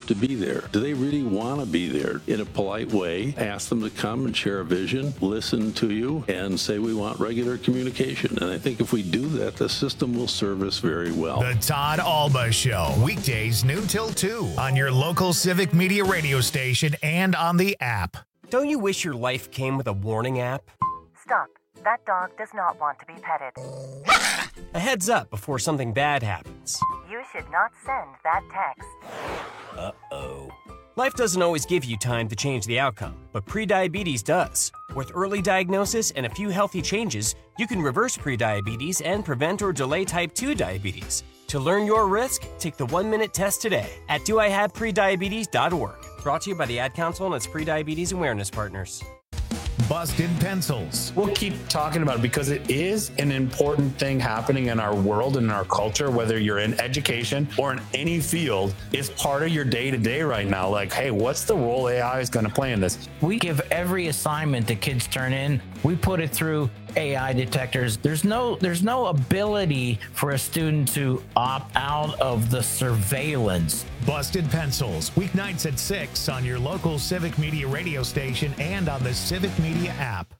to be there? Do they really want to be there? In a polite way, ask them to come and share a vision, listen to you, and say we want regular communication. And I think if we do that, the system will serve us very well. The Todd Alba Show, weekdays noon till 2 on your local Civic Media radio station and on the app. Don't you wish your life came with a warning app? Stop. That dog does not want to be petted. A heads up before something bad happens. You should not send that text. Uh-oh. Life doesn't always give you time to change the outcome, but prediabetes does. With early diagnosis and a few healthy changes, you can reverse prediabetes and prevent or delay type 2 diabetes. To learn your risk, take the 1-minute test today at doihaveprediabetes.org. Brought to you by the Ad Council and its prediabetes awareness partners. Busted Pencils. We'll keep talking about it because it is an important thing happening in our world and in our culture, whether you're in education or in any field. It's part of your day-to-day right now. Like, hey, what's the role AI is going to play in this? We give every assignment that kids turn in, we put it through AI detectors. There's no ability for a student to opt out of the surveillance. Busted Pencils, weeknights at 6 on your local Civic Media radio station and on the Civic Media app.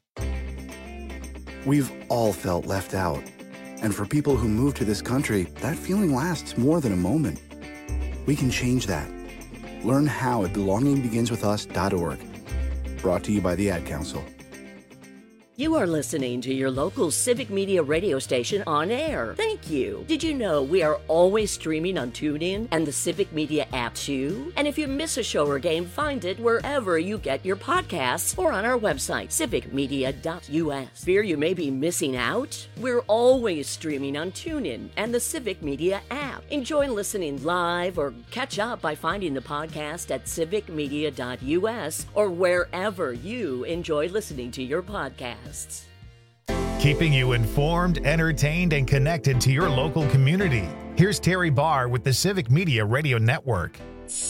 We've all felt left out. And for people who move to this country, that feeling lasts more than a moment. We can change that. Learn how at belongingbeginswithus.org. Brought to you by the Ad Council. You are listening to your local Civic Media radio station on air. Thank you. Did you know we are always streaming on TuneIn and the Civic Media app too? And if you miss a show or game, find it wherever you get your podcasts or on our website, civicmedia.us. Fear you may be missing out? We're always streaming on TuneIn and the Civic Media app. Enjoy listening live or catch up by finding the podcast at civicmedia.us or wherever you enjoy listening to your podcast. Keeping you informed, entertained, and connected to your local community. Here's Terry Barr with the Civic Media Radio Network.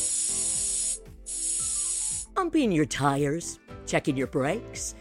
Pumping your tires, checking your brakes.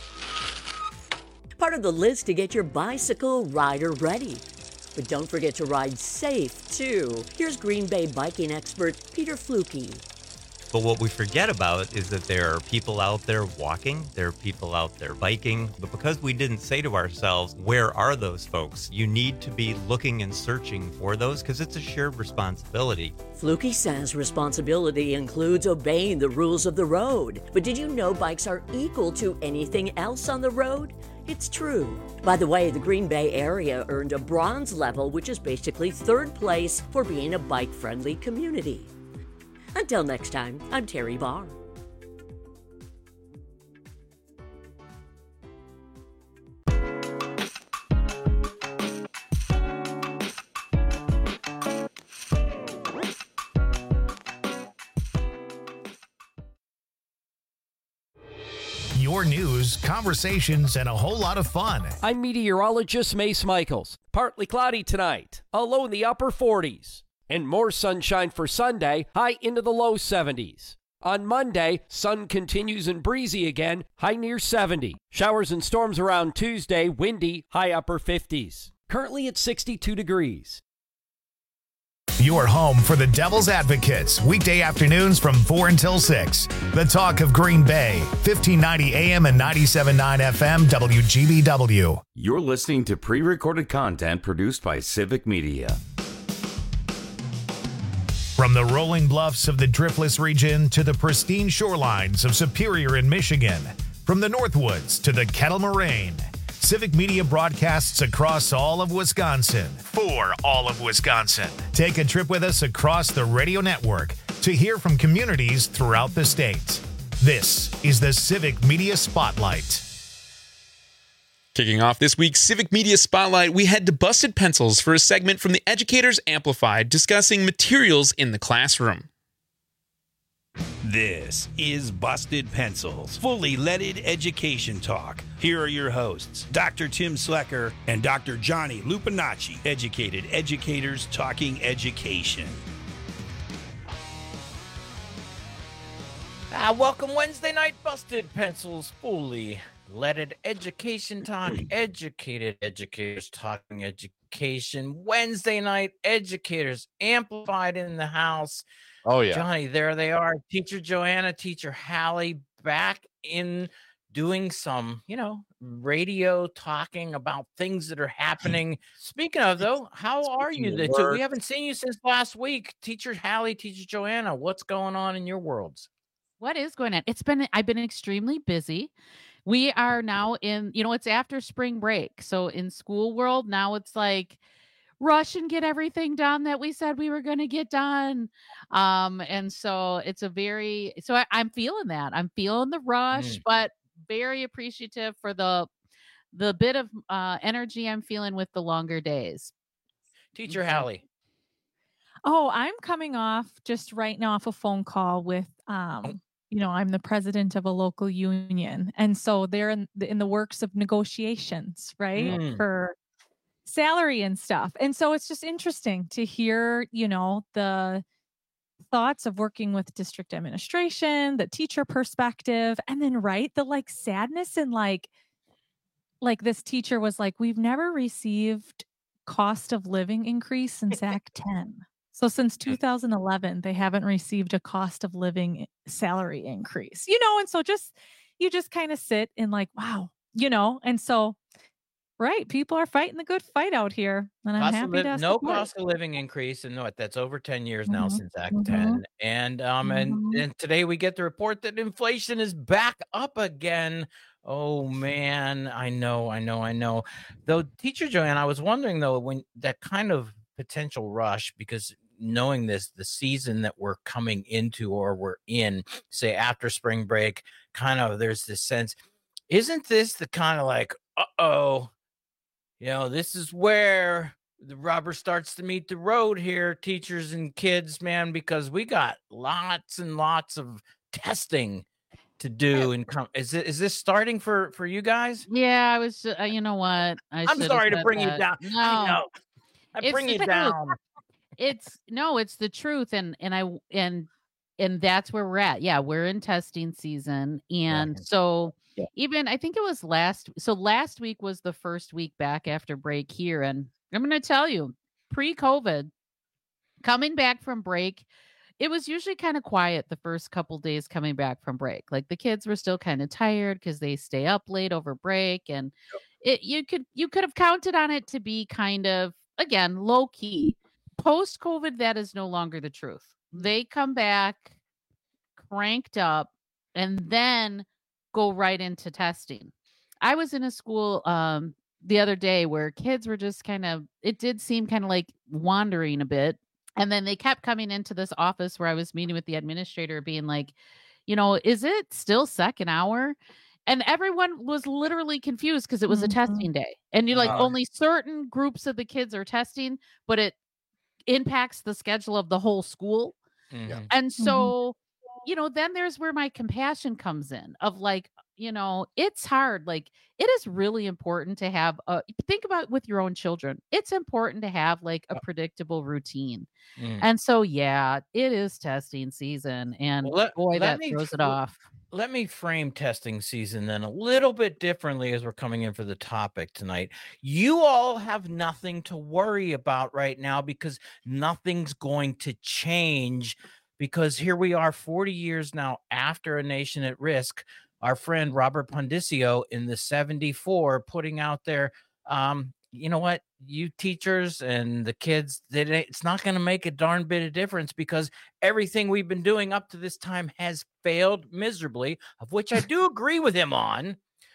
Part of the list to get your bicycle rider ready. But don't forget to ride safe, too. Here's Green Bay biking expert Peter Fluke. But what we forget about is that there are people out there walking, there are people out there biking. But because we didn't say to ourselves, where are those folks? You need to be looking and searching for those because it's a shared responsibility. Fluke says responsibility includes obeying the rules of the road. But did you know bikes are equal to anything else on the road? It's true. By the way, the Green Bay area earned a bronze level, which is basically third place for being a bike-friendly community. Until next time, I'm Terry Barr. Your news, conversations, and a whole lot of fun. I'm meteorologist Mace Michaels. Partly cloudy tonight, a low in the upper 40s. And more sunshine for Sunday, high into the low 70s. On Monday, sun continues and breezy again, high near 70. Showers and storms around Tuesday, windy, high upper 50s. Currently at 62 degrees. Your home for the Devil's Advocates, weekday afternoons from 4 until 6. The talk of Green Bay, 1590 AM and 97.9 FM, WGBW. You're listening to pre-recorded content produced by Civic Media. From the rolling bluffs of the Driftless region to the pristine shorelines of Superior in Michigan, from the Northwoods to the Kettle Moraine, Civic Media broadcasts across all of Wisconsin for all of Wisconsin. Take a trip with us across the radio network to hear from communities throughout the state. This is the Civic Media Spotlight. Kicking off this week's Civic Media Spotlight, we head to Busted Pencils for a segment from the Educators Amplified discussing materials in the classroom. This is Busted Pencils, fully leaded education talk. Here are your hosts, Dr. Tim Slecker and Dr. Johnny Lupinacci, educated educators talking education. Welcome Wednesday night, Busted Pencils, fully leaded education talk, educated educators talking Education. Wednesday night educators amplified in the house. Oh, yeah. Johnny, there they are. Teacher Joanna, Teacher Hallie back in doing some, radio talking about things that are happening. Speaking of, though, how are you? We haven't seen you since last week. Teacher Hallie, Teacher Joanna, what's going on in your worlds? What is going on? I've been extremely busy. We are now in, it's after spring break. So in school world, now it's like rush and get everything done that we said we were going to get done. And so it's I'm feeling that. I'm feeling the rush, but very appreciative for the bit of energy I'm feeling with the longer days. Teacher Hallie. Oh, I'm coming off just right now off a phone call with, I'm the president of a local union. And so they're in the works of negotiations, right? For salary and stuff. And so it's just interesting to hear, the thoughts of working with district administration, the teacher perspective, and then the sadness and like this teacher was like, we've never received cost of living increase since Act 10. So since 2011, they haven't received a cost of living salary increase, and so you just kind of sit and like, wow, and so, right. People are fighting the good fight out here. And I'm happy to no cost of living increase. And that's over 10 years now since Act 10. And, and today we get the report that inflation is back up again. Oh man. I know. Though, Teacher Joanna, I was wondering though, when that kind of potential rush, because knowing the season that we're coming into or we're in, say after spring break, kind of there's this sense, isn't this the kind of like, this is where the rubber starts to meet the road here, teachers and kids, man, because we got lots and lots of testing to do. And is this starting for you guys? Yeah, I was, you know what? I'm sorry to bring you down. No, I know. I bring you down. It's the truth. And that's where we're at. Yeah. We're in testing season. And so even, I think it was last week was the first week back after break here. And I'm going to tell you, pre-COVID, coming back from break, it was usually kind of quiet the first couple days coming back from break. Like the kids were still kind of tired because they stay up late over break. And you could have counted on it to be kind of, again, low key. Post-COVID, that is no longer the truth. They come back cranked up and then go right into testing. I was in a school the other day where kids were just it did seem kind of like wandering a bit. And then they kept coming into this office where I was meeting with the administrator being like, is it still second hour? And everyone was literally confused because it was a testing day. And you're like, only certain groups of the kids are testing, but it impacts the schedule of the whole school. And so, then there's where my compassion comes in of like, it's hard. Like it is really important to have think about with your own children. It's important to have like a predictable routine. And so, yeah, it is testing season and that throws it off. Let me frame testing season then a little bit differently as we're coming in for the topic tonight. You all have nothing to worry about right now because nothing's going to change, because here we are 40 years now after A Nation at Risk. Our friend Robert Pondicio in the 74 putting out there, you know what, you teachers and the kids, it's not going to make a darn bit of difference because everything we've been doing up to this time has failed miserably, of which I do agree with him on.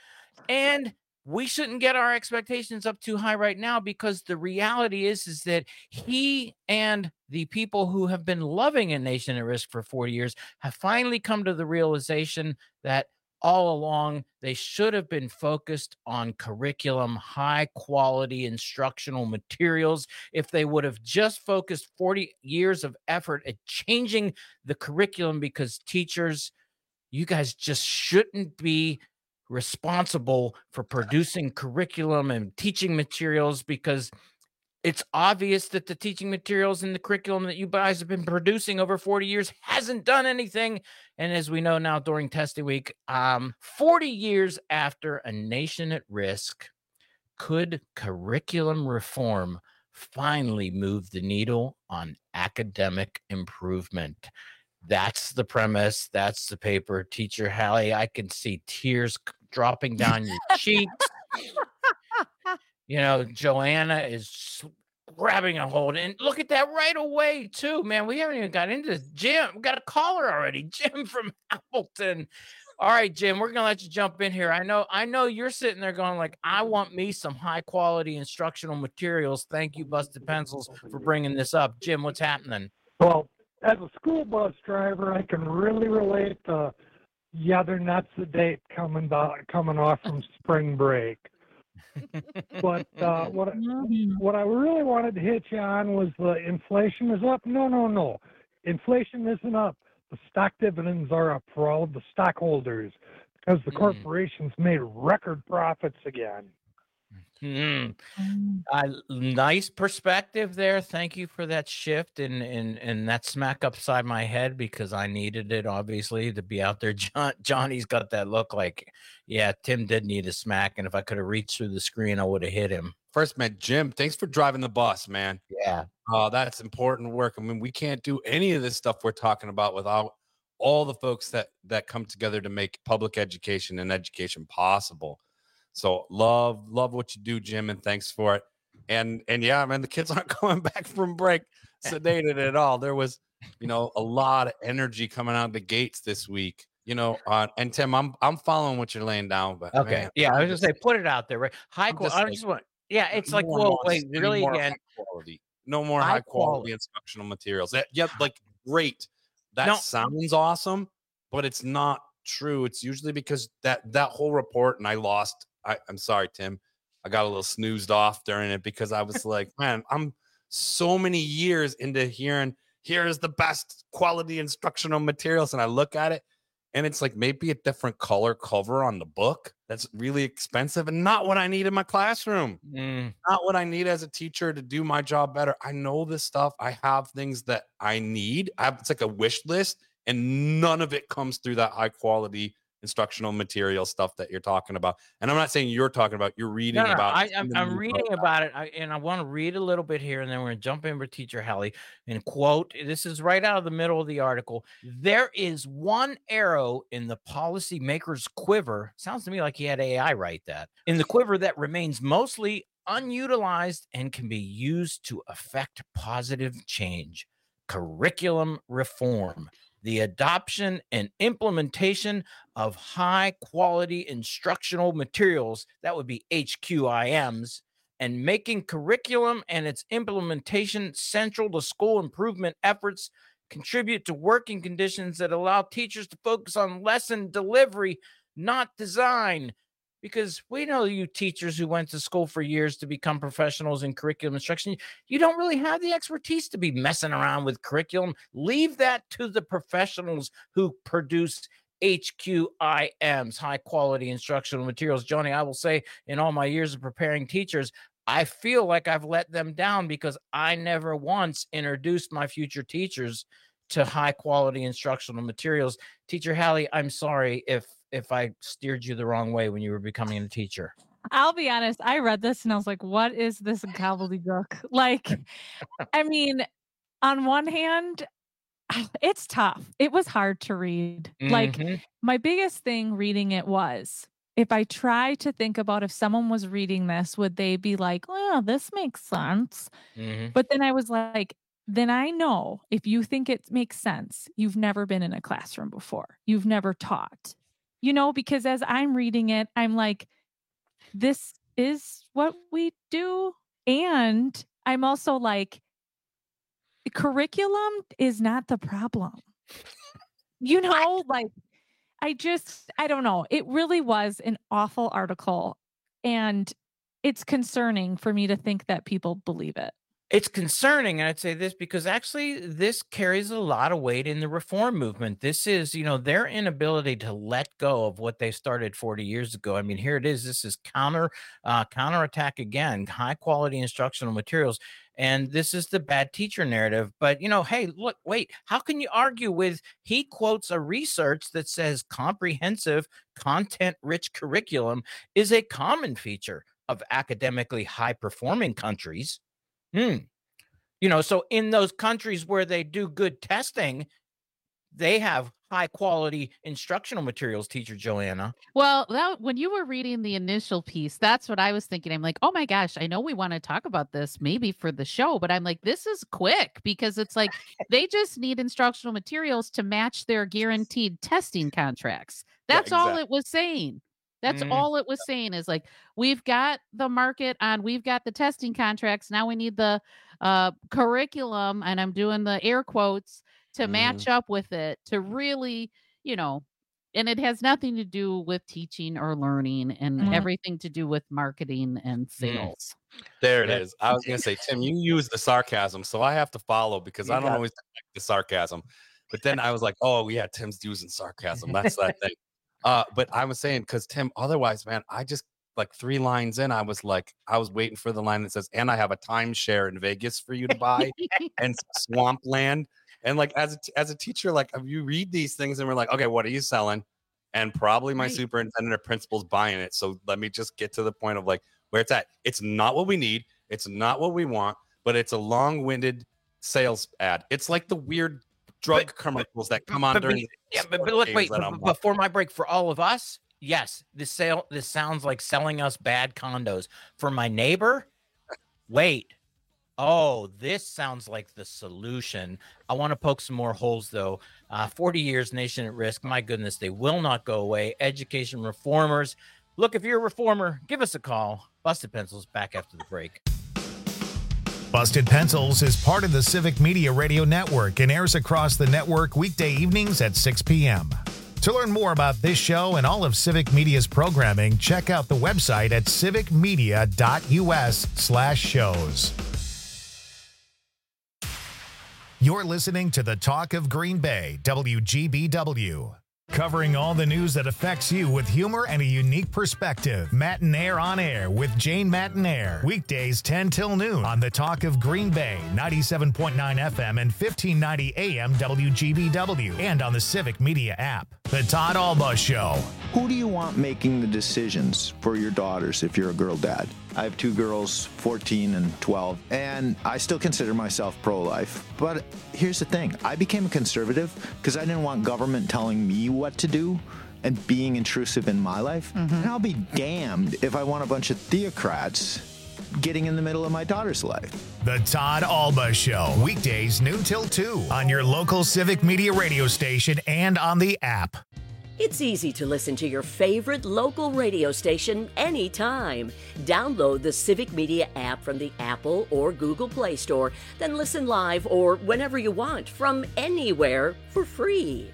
And we shouldn't get our expectations up too high right now, because the reality is that he and the people who have been loving A Nation at Risk for 40 years have finally come to the realization that all along, they should have been focused on curriculum, high quality instructional materials. If they would have just focused 40 years of effort at changing the curriculum, because teachers, you guys just shouldn't be responsible for producing curriculum and teaching materials, because it's obvious that the teaching materials and the curriculum that you guys have been producing over 40 years hasn't done anything. And as we know now during testing week, 40 years after A Nation at Risk, Could curriculum reform finally move the needle on academic improvement? That's the premise. That's the paper. Teacher Hallie, I can see tears dropping down your cheeks. You know, Joanna is grabbing a hold. And look at that right away, too, man. We haven't even got into this. Jim, we got a caller already. Jim from Appleton. All right, Jim, we're going to let you jump in here. I know you're sitting there going like, I want me some high quality instructional materials. Thank you, Busted Pencils, for bringing this up. Jim, what's happening? Well, as a school bus driver, I can really relate to, they're nuts the date coming off from spring break. But what I really wanted to hit you on was the inflation is up. No. Inflation isn't up. The stock dividends are up for all of the stockholders because the corporations made record profits again. Nice perspective there. Thank you for that shift and that smack upside my head because I needed it, obviously, to be out there. Johnny's got that look like, yeah, Tim did need a smack, and if I could have reached through the screen, I would have hit him. First, man, Jim, thanks for driving the bus, man. Yeah. That's important work. I mean, we can't do any of this stuff we're talking about without all the folks that come together to make public education and education possible. So love what you do, Jim, and thanks for it. And yeah, man, the kids aren't coming back from break sedated at all. There was, a lot of energy coming out of the gates this week. And Tim, I'm following what you're laying down, but okay, man, yeah, I was gonna say, put it out there, right? High quality. It's like, whoa, wait, really again? No more high quality instructional materials. Great. That sounds awesome, but it's not true. It's usually because that whole report, and I'm sorry, Tim. I got a little snoozed off during it because I was like, man, I'm so many years into hearing, here is the best quality instructional materials. And I look at it and it's like maybe a different color cover on the book that's really expensive and not what I need in my classroom. Not what I need as a teacher to do my job better. I know this stuff. I have things that I need. It's like a wish list, and none of it comes through that high quality instructional material stuff that you're talking about. And I'm not saying you're talking about, you're reading about. I'm reading about it. And I want to read a little bit here, and then we're going to jump in with Teacher Hallie and quote, this is right out of the middle of the article. There is one arrow in the policymaker's quiver. Sounds to me like he had AI write that. In the quiver that remains mostly unutilized and can be used to affect positive change. Curriculum reform. The adoption and implementation of high quality instructional materials, that would be HQIMs, and making curriculum and its implementation central to school improvement efforts contribute to working conditions that allow teachers to focus on lesson delivery, not design. Because we know you teachers who went to school for years to become professionals in curriculum instruction, you don't really have the expertise to be messing around with curriculum. Leave that to the professionals who produce HQIMs, high quality instructional materials. Johnny, I will say in all my years of preparing teachers, I feel like I've let them down because I never once introduced my future teachers to high quality instructional materials. Teacher Hallie, I'm sorry if I steered you the wrong way when you were becoming a teacher. I'll be honest. I read this and I was like, what is this gobbledygook? Like, I mean, on one hand, it's tough. It was hard to read. Like, my biggest thing reading it was, if I try to think about if someone was reading this, would they be like, well, this makes sense? But then I was like, then I know if you think it makes sense, you've never been in a classroom before. You've never taught. Because as I'm reading it, I'm like, this is what we do. And I'm also like, curriculum is not the problem. Like, I don't know. It really was an awful article. And it's concerning for me to think that people believe it. It's concerning, and I'd say this because actually this carries a lot of weight in the reform movement. This is, their inability to let go of what they started 40 years ago. I mean, here it is. This is counterattack again, high quality instructional materials. And this is the bad teacher narrative. But, hey, look, wait, how can you argue with, he quotes a research that says comprehensive, content-rich curriculum is a common feature of academically high performing countries. You know, so in those countries where they do good testing, they have high quality instructional materials, teacher Joanna. Well, when you were reading the initial piece, that's what I was thinking. I'm like, oh my gosh, I know we want to talk about this maybe for the show, but I'm like, this is quick because it's like they just need instructional materials to match their guaranteed testing contracts. That's all it was saying. That's all it was saying is like, we've got the market on, we've got the testing contracts. Now we need the curriculum, and I'm doing the air quotes, to match up with it, to really, you know, and it has nothing to do with teaching or learning and everything to do with marketing and sales. There it is. I was going to say, Tim, you use the sarcasm, so I have to follow because I don't always like the sarcasm. But then I was like, oh, yeah, Tim's using sarcasm. That's that thing. But I was saying, because Tim, otherwise, man, I just like 3 lines in, I was waiting for the line that says, and I have a timeshare in Vegas for you to buy and swampland. And like as a teacher, like you read these things and we're like, okay, what are you selling? And probably my superintendent or principal's buying it. So let me just get to the point of like where it's at. It's not what we need. It's not what we want, but it's a long-winded sales ad. It's like the weird drug commercials that come on during. But look, wait, before my break, for all of us, yes, this sounds like selling us bad condos. For my neighbor, wait. Oh, this sounds like the solution. I want to poke some more holes, though. 40 years, nation at risk. My goodness, they will not go away. Education reformers. Look, if you're a reformer, give us a call. Busted Pencils back after the break. Busted Pencils is part of the Civic Media Radio Network and airs across the network weekday evenings at 6 p.m. To learn more about this show and all of Civic Media's programming, check out the website at civicmedia.us/shows. You're listening to the Talk of Green Bay, WGBW. Covering all the news that affects you with humor and a unique perspective. Matinaire on Air with Jane Matinaire. Weekdays 10 till noon on the Talk of Green Bay, 97.9 FM and 1590 AM WGBW. And on the Civic Media app. The Todd Alba Show. Who do you want making the decisions for your daughters if you're a girl dad? I have 2 girls, 14 and 12, and I still consider myself pro-life. But here's the thing. I became a conservative because I didn't want government telling me what to do and being intrusive in my life. And I'll be damned if I want a bunch of theocrats getting in the middle of my daughter's life. The Todd Alba Show. Weekdays noon till 2 on your local Civic Media radio station and on the app. It's easy to listen to your favorite local radio station anytime. Download the Civic Media app from the Apple or Google Play Store, then listen live or whenever you want from anywhere for free.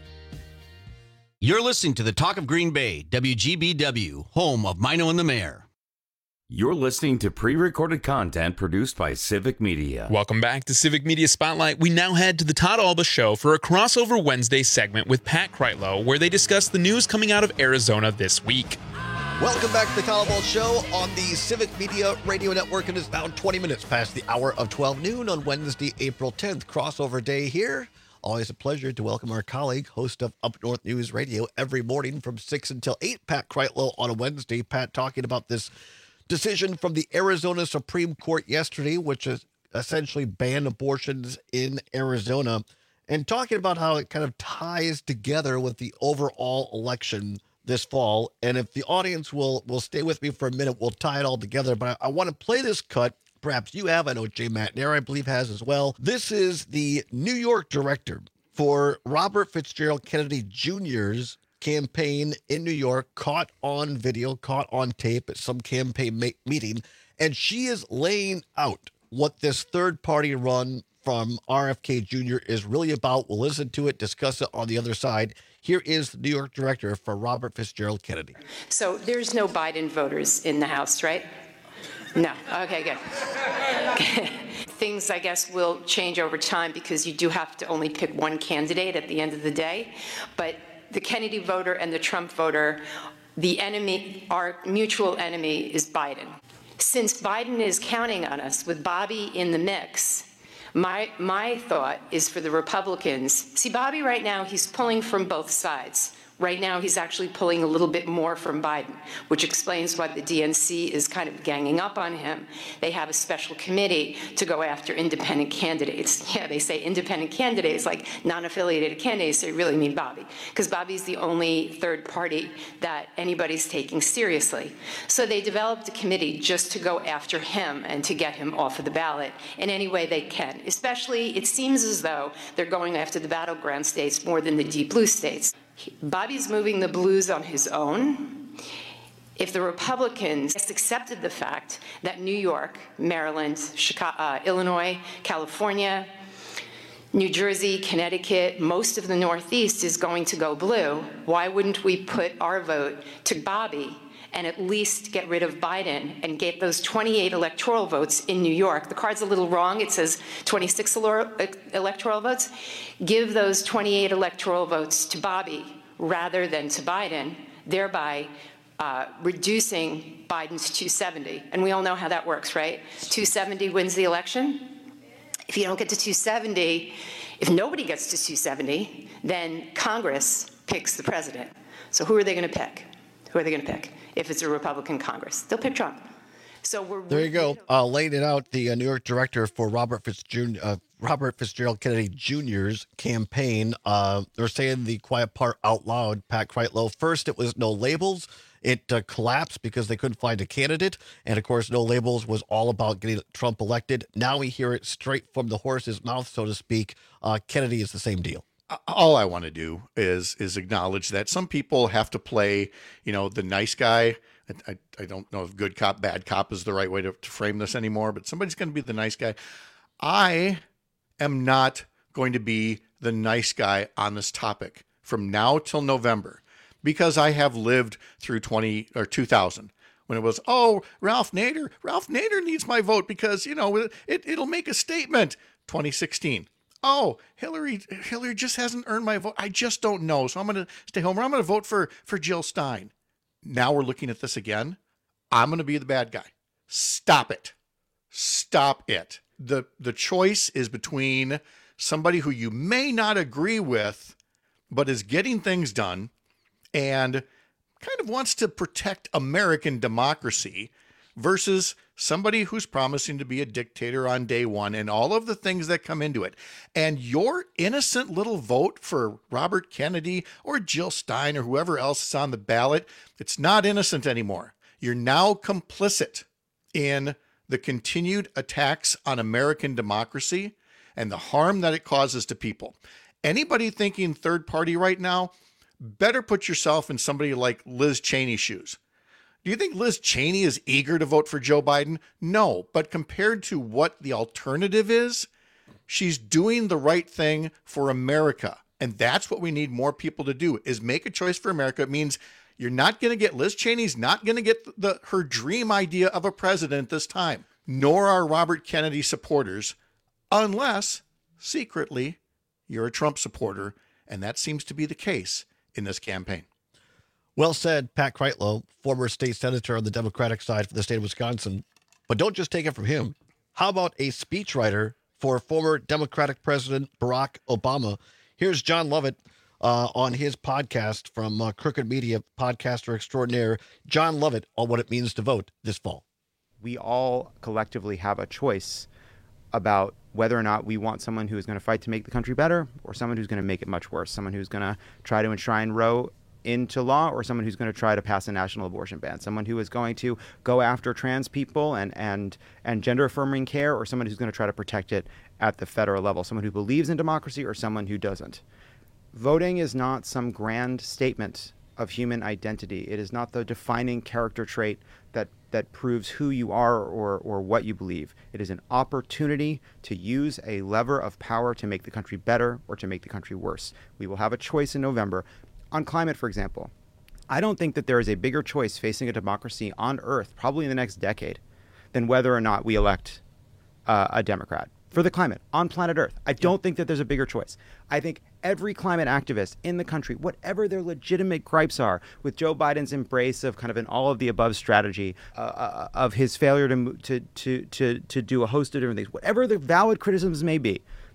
You're listening to the Talk of Green Bay, WGBW, home of Mino and the Mayor. You're listening to pre-recorded content produced by Civic Media. Welcome back to Civic Media Spotlight. We now head to the Todd Alba Show for a crossover Wednesday segment with Pat Kreitlow, where they discuss the news coming out of Arizona this week. Welcome back to the Todd Alba Show on the Civic Media Radio Network. It is now 20 minutes past the hour of 12 noon on Wednesday, April 10th. Crossover day here. Always a pleasure to welcome our colleague, host of Up North News Radio every morning from 6 until 8, Pat Kreitlow on a Wednesday. Pat, talking about this decision from the Arizona Supreme Court yesterday, which is essentially banned abortions in Arizona, and talking about how it kind of ties together with the overall election this fall. And if the audience will stay with me for a minute, we'll tie it all together. But I want to play this cut. Perhaps you have. I know Jay Matinaire, I believe, has as well. This is the New York director for Robert Fitzgerald Kennedy Jr.'s campaign in New York, caught on video, caught on tape at some campaign meeting, and she is laying out what this third-party run from RFK Jr. is really about. We'll listen to it, discuss it on the other side. Here is the New York director for Robert Fitzgerald Kennedy. So there's no Biden voters in the House, right? No. Okay, good. Things, I guess, will change over time because you do have to only pick one candidate at the end of the day. But the Kennedy voter and the Trump voter, the enemy, our mutual enemy, is Biden. Since Biden is counting on us with Bobby in the mix, my thought is for the Republicans. See, Bobby right now, he's pulling from both sides. Right now, he's actually pulling a little bit more from Biden, which explains why the DNC is kind of ganging up on him. They have a special committee to go after independent candidates. Yeah, they say independent candidates, like non-affiliated candidates, they really mean Bobby, because Bobby's the only third party that anybody's taking seriously. So they developed a committee just to go after him and to get him off of the ballot in any way they can. Especially, it seems as though they're going after the battleground states more than the deep blue states. Bobby's moving the blues on his own. If the Republicans accepted the fact that New York, Maryland, Chicago, Illinois, California, New Jersey, Connecticut, most of the Northeast is going to go blue, why wouldn't we put our vote to Bobby and at least get rid of Biden and get those 28 electoral votes in New York? The card's a little wrong. It says 26 electoral votes. Give those 28 electoral votes to Bobby rather than to Biden, thereby reducing Biden's 270. And we all know how that works, right? 270 wins the election. If you don't get to 270, if nobody gets to 270, then Congress picks the president. So who are they going to pick? Who are they going to pick? If it's a Republican Congress, they'll pick Trump. So there you go. Laying it out, the New York director for Robert Fitzgerald Kennedy Jr.'s campaign. They're saying the quiet part out loud. Pat Kreitlow. First, it was no labels. It collapsed because they couldn't find a candidate. And of course, no labels was all about getting Trump elected. Now we hear it straight from the horse's mouth, so to speak. Kennedy is the same deal. All I want to do is acknowledge that some people have to play, the nice guy. I don't know if good cop, bad cop is the right way to frame this anymore, but somebody's going to be the nice guy. I am not going to be the nice guy on this topic from now till November, because I have lived through 2000 when it was, Ralph Nader needs my vote because, it'll make a statement. 2016. Hillary just hasn't earned my vote. I just don't know. So I'm going to stay home, or I'm going to vote for Jill Stein. Now we're looking at this again. I'm going to be the bad guy. Stop it. Stop it. The choice is between somebody who you may not agree with, but is getting things done and kind of wants to protect American democracy, versus somebody who's promising to be a dictator on day one and all of the things that come into it. And your innocent little vote for Robert Kennedy or Jill Stein or whoever else is on the ballot, it's not innocent anymore. You're now complicit in the continued attacks on American democracy and the harm that it causes to people. Anybody thinking third party right now, better put yourself in somebody like Liz Cheney's shoes. Do you think Liz Cheney is eager to vote for Joe Biden? No, but compared to what the alternative is, she's doing the right thing for America. And that's what we need more people to do, is make a choice for America. It means you're not going to get, Liz Cheney's not going to get her dream idea of a president this time, nor are Robert Kennedy supporters, unless secretly you're a Trump supporter. And that seems to be the case in this campaign. Well said, Pat Kreitlow, former state senator on the Democratic side for the state of Wisconsin. But don't just take it from him. How about a speechwriter for former Democratic President Barack Obama? Here's John Lovett on his podcast from Crooked Media, podcaster extraordinaire, John Lovett, on what it means to vote this fall. We all collectively have a choice about whether or not we want someone who is going to fight to make the country better, or someone who's going to make it much worse, someone who's going to try to enshrine Roe into law, or someone who's going to try to pass a national abortion ban, someone who is going to go after trans people and gender affirming care, or someone who's going to try to protect it at the federal level, someone who believes in democracy or someone who doesn't. Voting is not some grand statement of human identity. It is not the defining character trait that proves who you are or what you believe. It is an opportunity to use a lever of power to make the country better or to make the country worse. We will have a choice in November. On climate, for example, I don't think that there is a bigger choice facing a democracy on Earth, probably in the next decade, than whether or not we elect a Democrat for the climate on planet Earth. I don't think that there's a bigger choice. I think every climate activist in the country, whatever their legitimate gripes are with Joe Biden's embrace of kind of an all-of-the-above strategy, of his failure to do a host of different things, whatever the valid criticisms may be,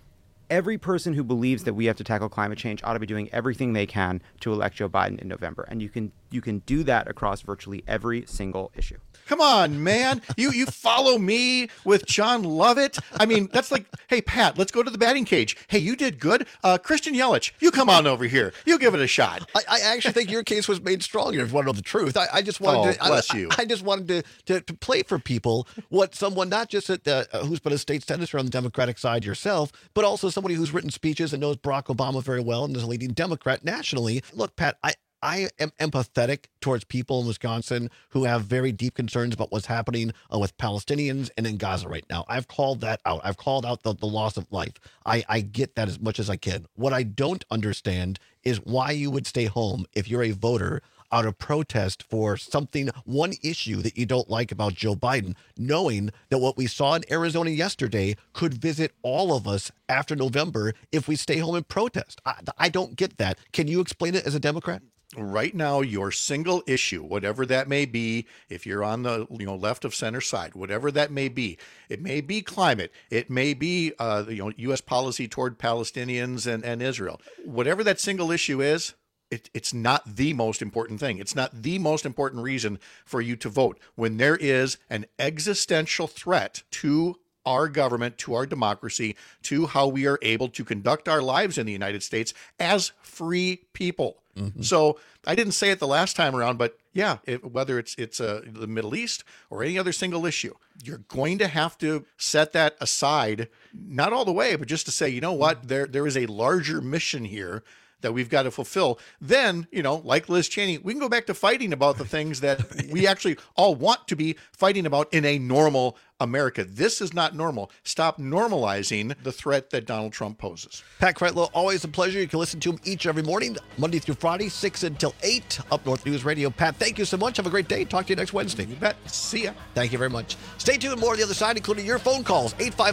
Every person who believes that we have to tackle climate change ought to be doing everything they can to elect Joe Biden in November. And you can do that across virtually every single issue. Come on, man. You follow me with John Lovett. I mean, that's like, hey, Pat, let's go to the batting cage. Hey, you did good. Christian Yelich, you come on over here. You give it a shot. I actually think your case was made stronger, if you want to know the truth. I just wanted to, I just wanted to play for people what someone, not just who's been a state senator on the Democratic side yourself, but also somebody who's written speeches and knows Barack Obama very well and is a leading Democrat nationally. Look, Pat, I am empathetic towards people in Wisconsin who have very deep concerns about what's happening with Palestinians and in Gaza right now. I've called that out. I've called out the loss of life. I get that as much as I can. What I don't understand is why you would stay home if you're a voter out of protest for something, one issue that you don't like about Joe Biden, knowing that what we saw in Arizona yesterday could visit all of us after November if we stay home and protest. I don't get that. Can you explain it as a Democrat? Right now, your single issue, whatever that may be, if you're on the left of center side, whatever that may be, it may be climate, it may be U.S. policy toward Palestinians and Israel. Whatever that single issue is, it's not the most important thing. It's not the most important reason for you to vote. When there is an existential threat to our government, to our democracy, to how we are able to conduct our lives in the United States as free people. Mm-hmm. So I didn't say it the last time around, but yeah, whether it's the Middle East or any other single issue, you're going to have to set that aside, not all the way, but just to say, you know what, there is a larger mission here that we've got to fulfill. Then, like Liz Cheney, we can go back to fighting about the things that we actually all want to be fighting about in a normal America. This is not normal. Stop normalizing the threat that Donald Trump poses. Pat Kreitlow, always a pleasure. You can listen to him each every morning, Monday through Friday, 6 until 8, Up North News Radio. Pat, thank you so much. Have a great day. Talk to you next Wednesday. You bet. See ya. Thank you very much. Stay tuned. More on the other side, including your phone calls.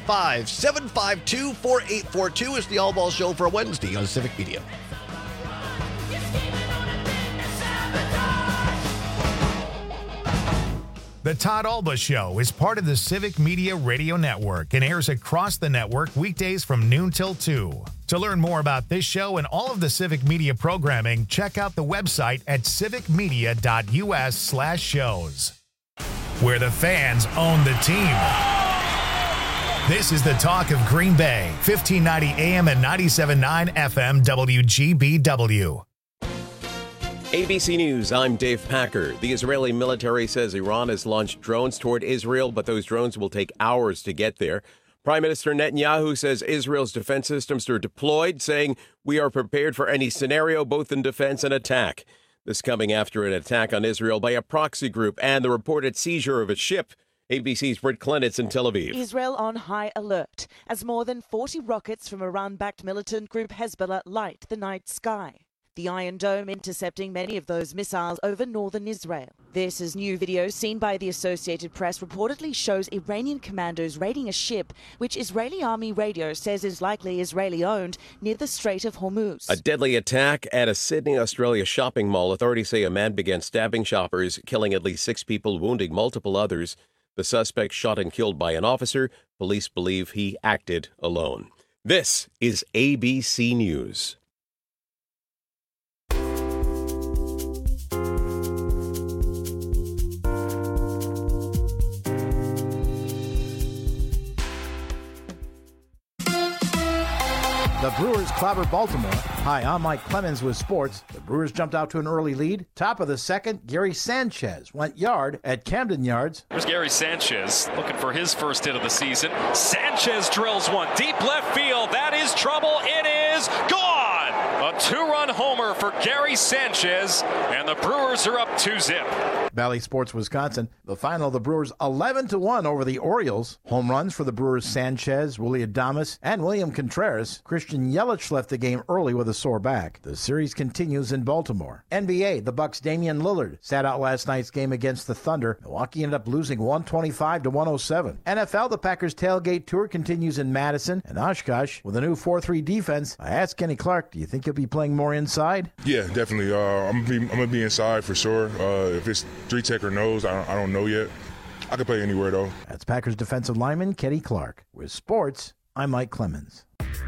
855-752-4842 is the All Ball Show for a Wednesday on Civic Media. The Todd Alba Show is part of the Civic Media Radio Network and airs across the network weekdays from noon till 2. To learn more about this show and all of the Civic Media programming, check out the website at civicmedia.us/shows, where the fans own the team. This is the talk of Green Bay, 1590 AM and 97.9 FM WGBW. ABC News, I'm Dave Packer. The Israeli military says Iran has launched drones toward Israel, but those drones will take hours to get there. Prime Minister Netanyahu says Israel's defense systems are deployed, saying we are prepared for any scenario, both in defense and attack. This coming after an attack on Israel by a proxy group and the reported seizure of a ship. ABC's Britt Clenitz in Tel Aviv. Israel on high alert as more than 40 rockets from Iran-backed militant group Hezbollah light the night sky. The Iron Dome intercepting many of those missiles over northern Israel. This is new video seen by the Associated Press reportedly shows Iranian commandos raiding a ship which Israeli army radio says is likely Israeli-owned near the Strait of Hormuz. A deadly attack at a Sydney, Australia shopping mall. Authorities say a man began stabbing shoppers, killing at least 6 people, wounding multiple others. The suspect shot and killed by an officer. Police believe he acted alone. This is ABC News. The Brewers clobbered Baltimore. Hi, I'm Mike Clemens with sports. The Brewers jumped out to an early lead. Top of the second, Gary Sanchez went yard at Camden Yards. Here's Gary Sanchez looking for his first hit of the season. Sanchez drills one deep left field. That is trouble. It is gone. A 2-run homer for Gary Sanchez, and the Brewers are up 2-zip. Valley Sports Wisconsin. The final, the Brewers 11-1 over the Orioles. Home runs for the Brewers: Sanchez, Willie Adames, and William Contreras. Christian Yelich left the game early with a sore back. The series continues in Baltimore. NBA, the Bucks' Damian Lillard sat out last night's game against the Thunder. Milwaukee ended up losing 125-107. NFL, the Packers' tailgate tour continues in Madison and Oshkosh with a new 4-3 defense. I asked Kenny Clark, do you think he'll be playing more inside? Yeah, definitely. I'm gonna be inside for sure. If it's 3-tech or nose, I don't know yet. I could play anywhere though. That's Packers defensive lineman Kenny Clark. With sports, I'm Mike Clemens.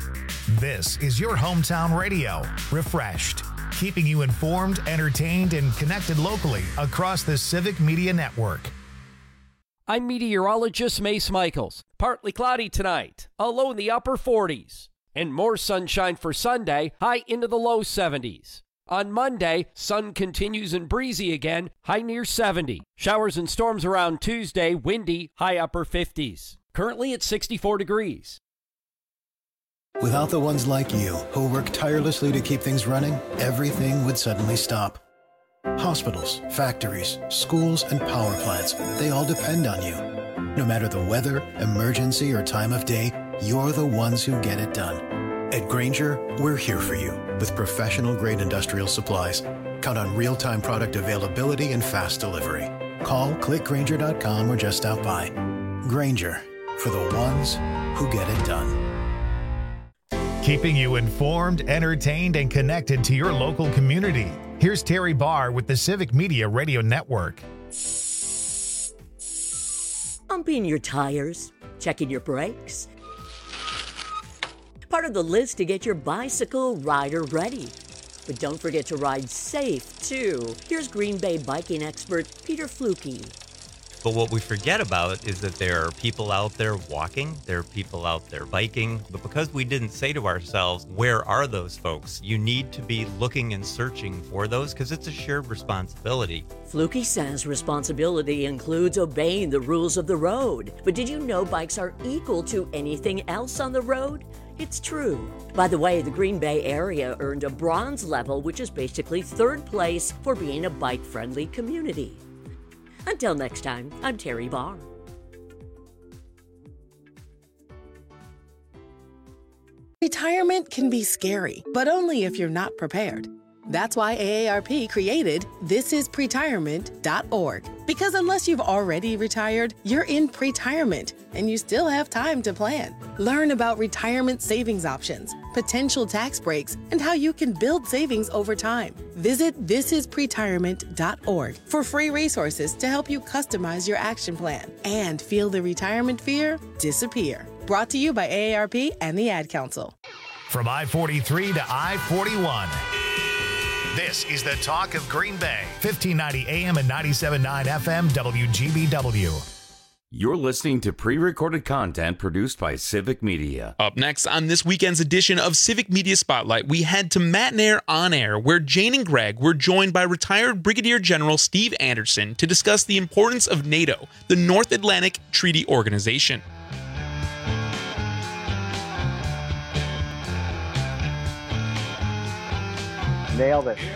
This is your hometown radio, refreshed, keeping you informed, entertained, and connected locally across the Civic Media Network. I'm meteorologist Mace Michaels. Partly cloudy tonight, a low in the upper 40s. And more sunshine for Sunday, high into the low 70s. On Monday, sun continues and breezy again, high near 70. Showers and storms around Tuesday, windy, high upper 50s. Currently at 64 degrees. Without the ones like you, who work tirelessly to keep things running, everything would suddenly stop. Hospitals, factories, schools, and power plants, they all depend on you. No matter the weather, emergency, or time of day, you're the ones who get it done. At Grainger, we're here for you with professional-grade industrial supplies. Count on real-time product availability and fast delivery. Call, click Grainger.com, or just stop by. Grainger, for the ones who get it done. Keeping you informed, entertained, and connected to your local community. Here's Terry Barr with the Civic Media Radio Network. Pumping your tires, checking your brakes. Part of the list to get your bicycle rider ready. But don't forget to ride safe, too. Here's Green Bay biking expert Peter Fluke. But what we forget about is that there are people out there walking, there are people out there biking. But because we didn't say to ourselves, where are those folks? You need to be looking and searching for those because it's a shared responsibility. Fluke says responsibility includes obeying the rules of the road. But did you know bikes are equal to anything else on the road? It's true. By the way, the Green Bay area earned a bronze level, which is basically third place for being a bike-friendly community. Until next time, I'm Terry Barr. Retirement can be scary, but only if you're not prepared. That's why AARP created thisispretirement.org. Because unless you've already retired, you're in pretirement, and you still have time to plan. Learn about retirement savings options, potential tax breaks, and how you can build savings over time. Visit thisispretirement.org for free resources to help you customize your action plan and feel the retirement fear disappear. Brought to you by AARP and the Ad Council. From I-43 to I-41. This is the Talk of Green Bay, 1590 AM and 97.9 FM WGBW. You're listening to pre-recorded content produced by Civic Media. Up next on this weekend's edition of Civic Media Spotlight, we head to Matt Nair On Air, where Jane and Greg were joined by retired Brigadier General Steve Anderson to discuss the importance of NATO, the North Atlantic Treaty Organization. Nailed it.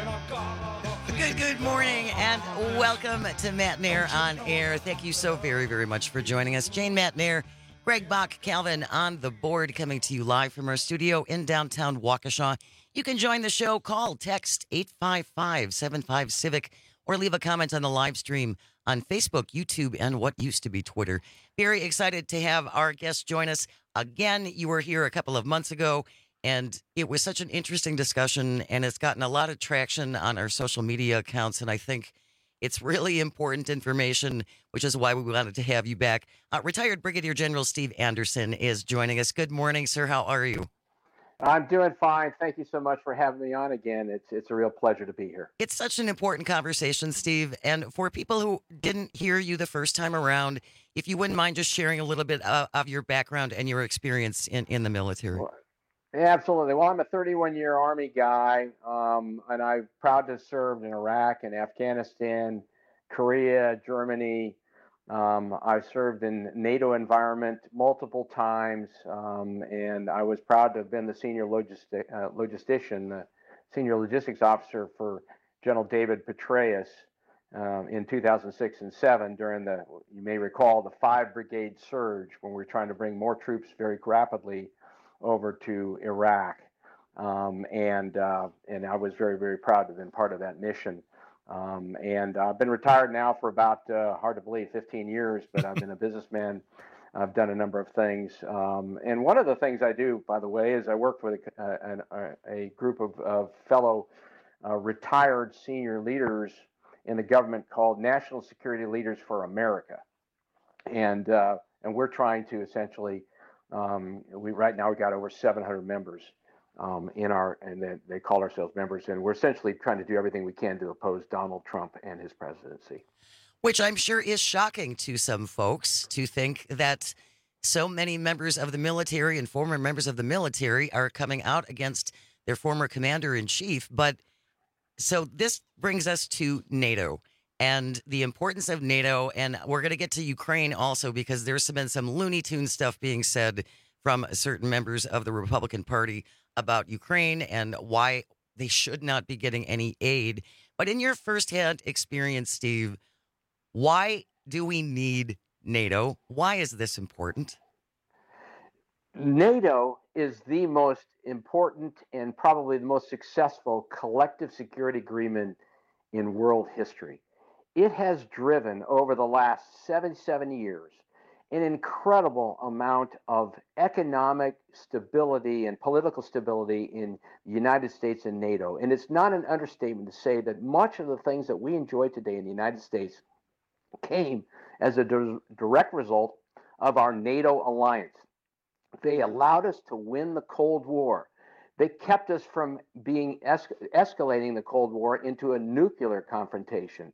Good morning and welcome to Matt Nair On Air. Thank you so very, very much for joining us. Jane, Matt Nair, Greg Bach, Calvin on the board, coming to you live from our studio in downtown Waukesha. You can join the show, call, text 855-75-CIVIC, or leave a comment on the live stream on Facebook, YouTube, and what used to be Twitter. Very excited to have our guest join us again. You were here a couple of months ago, and it was such an interesting discussion, and it's gotten a lot of traction on our social media accounts, and I think it's really important information, which is why we wanted to have you back. Retired Brigadier General Steve Anderson is joining us. Good morning, sir. How are you? I'm doing fine. Thank you so much for having me on again. It's a real pleasure to be here. It's such an important conversation, Steve, and for people who didn't hear you the first time around, if you wouldn't mind just sharing a little bit of your background and your experience in the military. Yeah, absolutely. Well, I'm a 31-year Army guy, and I'm proud to have served in Iraq and Afghanistan, Korea, Germany. I've served in NATO environment multiple times, and I was proud to have been the senior logistician, senior logistics officer for General David Petraeus in 2006 and 7 during you may recall, the 5-brigade surge when we were trying to bring more troops very rapidly over to Iraq, and I was very, very proud to have been part of that mission. And I've been retired now for about, hard to believe, 15 years, but I've been a businessman. I've done a number of things. And one of the things I do, by the way, is I work with a group of fellow retired senior leaders in the government called National Security Leaders for America. And we're trying to essentially right now we've got over 700 members, and they call ourselves members, and we're essentially trying to do everything we can to oppose Donald Trump and his presidency. Which I'm sure is shocking to some folks to think that so many members of the military and former members of the military are coming out against their former commander-in-chief. But so this brings us to NATO and the importance of NATO. And we're going to get to Ukraine also, because there's been some Looney Tunes stuff being said from certain members of the Republican Party about Ukraine and why they should not be getting any aid. But in your firsthand experience, Steve, why do we need NATO? Why is this important? NATO is the most important and probably the most successful collective security agreement in world history. It has driven over the last 77 years an incredible amount of economic stability and political stability in the United States and NATO. And it's not an understatement to say that much of the things that we enjoy today in the United States came as a direct result of our NATO alliance. They allowed us to win the Cold War. They kept us from being escalating the Cold War into a nuclear confrontation.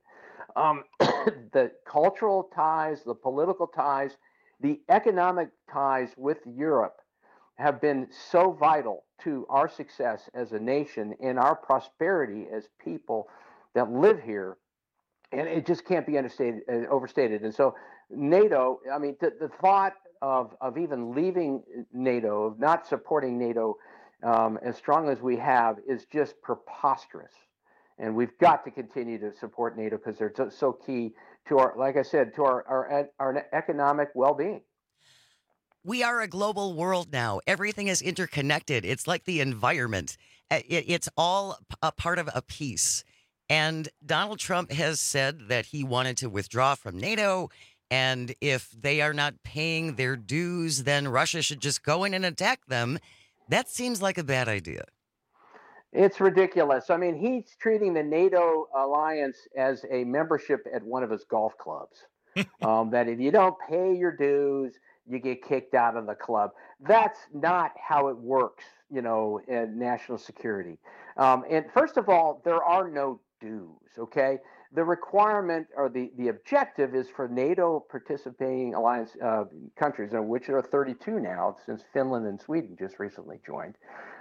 The cultural ties, the political ties, the economic ties with Europe have been so vital to our success as a nation and our prosperity as people that live here. And it just can't be overstated. And so NATO, I mean, the thought of even leaving NATO, of not supporting NATO as strong as we have, is just preposterous. And we've got to continue to support NATO because they're so key to our, like I said, to our economic well-being. We are a global world now. Everything is interconnected. It's like the environment. It's all a part of a piece. And Donald Trump has said that he wanted to withdraw from NATO. And if they are not paying their dues, then Russia should just go in and attack them. That seems like a bad idea. It's ridiculous. I mean, he's treating the NATO alliance as a membership at one of his golf clubs. That if you don't pay your dues, you get kicked out of the club. That's not how it works, you know, in national security. And first of all, there are no dues, okay? The requirement or the objective is for NATO participating alliance countries, which there are 32 now since Finland and Sweden just recently joined.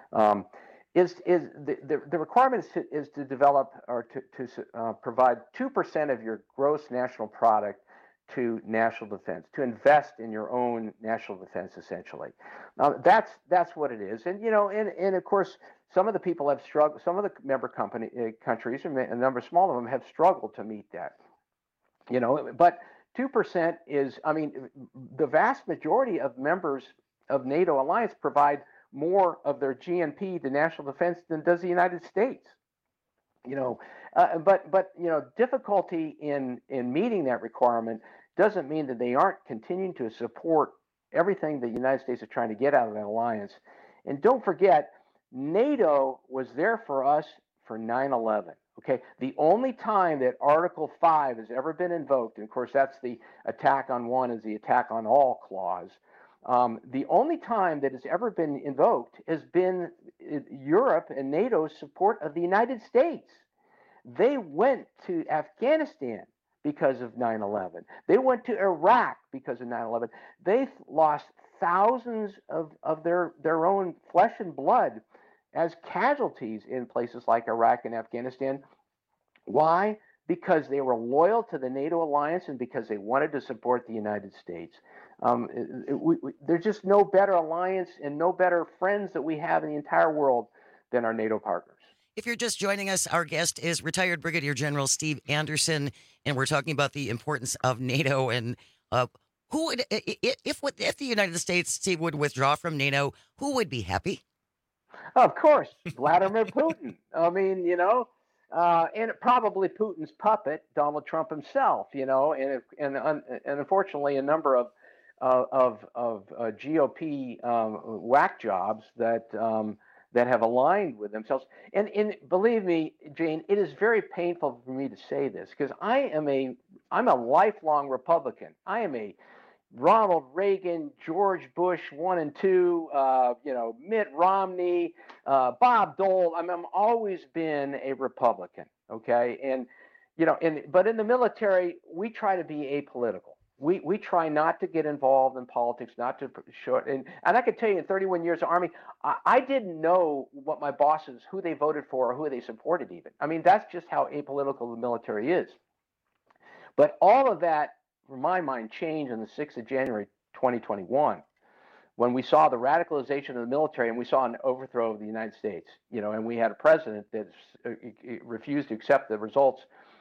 The requirement is to develop or to provide 2% of your gross national product to national defense, to invest in your own national defense, essentially. That's what it is. And, you know, and of course, some of the people have struggled, some of the member countries, and a number small of them, have struggled to meet that. You know, but 2% is, I mean, the vast majority of members of NATO alliance provide more of their GNP to national defense than does the United States. You know, but you know, difficulty in meeting that requirement doesn't mean that they aren't continuing to support everything the United States is trying to get out of that alliance. And don't forget, NATO was there for us for 9/11. Okay, the only time that Article 5 has ever been invoked, and of course that's the attack on one is the attack on all clause. The only time that it's ever been invoked has been Europe and NATO's support of the United States. They went to Afghanistan because of 9/11. They went to Iraq because of 9/11. They lost thousands of their own flesh and blood as casualties in places like Iraq and Afghanistan. Why? Because they were loyal to the NATO alliance and because they wanted to support the United States. There's just no better alliance and no better friends that we have in the entire world than our NATO partners. If you're just joining us, our guest is retired Brigadier General Steve Anderson, and we're talking about the importance of NATO and who would, if the United States, Steve, would withdraw from NATO, who would be happy? Of course, Vladimir Putin. I mean, you know, and probably Putin's puppet, Donald Trump himself. You know, and unfortunately, a number of GOP whack jobs that have aligned with themselves. And believe me, Jane, it is very painful for me to say this because I'm a lifelong Republican. I am a Ronald Reagan, George Bush 1 and 2, Mitt Romney, Bob Dole. I mean, I've always been a Republican, okay? And, but in the military, we try to be apolitical. We try not to get involved in politics, not to show it. And I can tell you, in 31 years of Army, I didn't know what my bosses, who they voted for or who they supported even. I mean, that's just how apolitical the military is. But all of that, for my mind, changed on the 6th of January, 2021, when we saw the radicalization of the military and we saw an overthrow of the United States, and we had a president that refused to accept the results,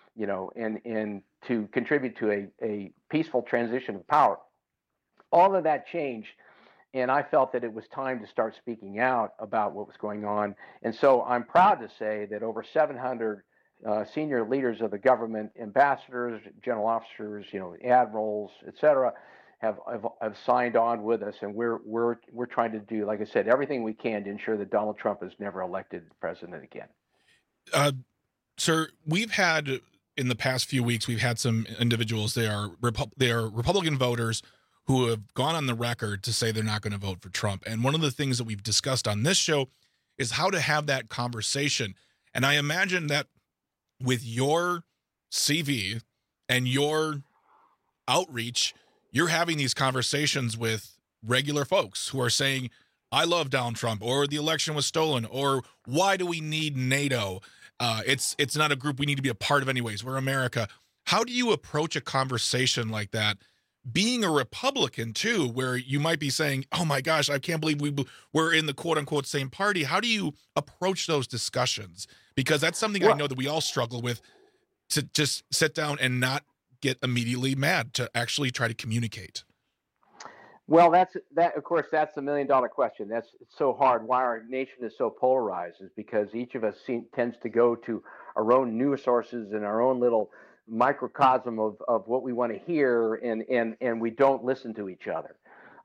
and to contribute to a peaceful transition of power. All of that changed, and I felt that it was time to start speaking out about what was going on. And so I'm proud to say that over 700 senior leaders of the government, ambassadors, general officers, admirals, et cetera, have signed on with us, and we're trying to do, like I said, everything we can to ensure that Donald Trump is never elected president again. Sir, we've had in the past few weeks, we've had some individuals. They are Republican voters who have gone on the record to say they're not going to vote for Trump. And one of the things that we've discussed on this show is how to have that conversation. And I imagine that with your CV and your outreach, you're having these conversations with regular folks who are saying, I love Donald Trump, or the election was stolen, or why do we need NATO? It's not a group we need to be a part of anyways. We're America. How do you approach a conversation like that, being a Republican too, where you might be saying, oh my gosh, I can't believe we're in the quote unquote same party? How do you approach those discussions? Because that's something I know that we all struggle with, to just sit down and not get immediately mad, to actually try to communicate. Well, of course, that's the $1 million question. It's so hard. Why our nation is so polarized is because each of us tends to go to our own news sources and our own little microcosm of what we want to hear, and we don't listen to each other.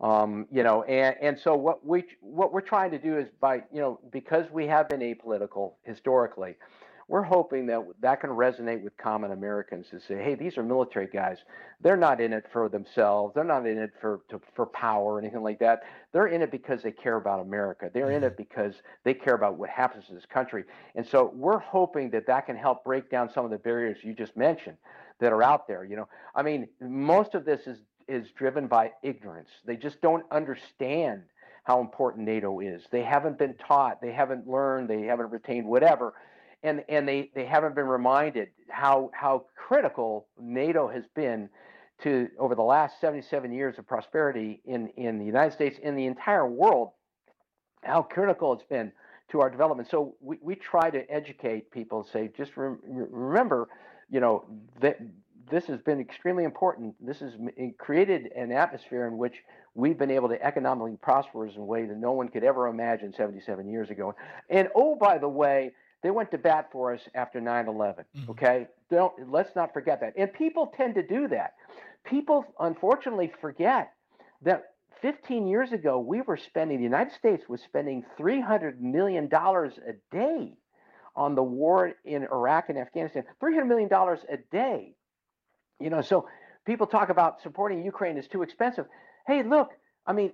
And so what we're trying to do is, because we have been apolitical historically, we're hoping that can resonate with common Americans to say, hey, these are military guys. They're not in it for themselves. They're not in it for power or anything like that. They're in it because they care about America. They're in it because they care about what happens to this country. And so we're hoping that can help break down some of the barriers you just mentioned that are out there. I mean, most of this is driven by ignorance. They just don't understand how important NATO is. They haven't been taught. They haven't learned. They haven't retained whatever. And they haven't been reminded how critical NATO has been to over the last 77 years of prosperity in the United States, in the entire world, how critical it's been to our development. So we try to educate people, say, just remember, that this has been extremely important. This has created an atmosphere in which we've been able to economically prosper in a way that no one could ever imagine 77 years ago. And oh, by the way, they went to bat for us after 9/11. Okay, let's not forget that. And people tend to do that. People unfortunately forget that 15 years ago the United States was spending $300 million a day on the war in Iraq and Afghanistan. $300 million a day. So people talk about supporting Ukraine is too expensive. Hey, look, I mean,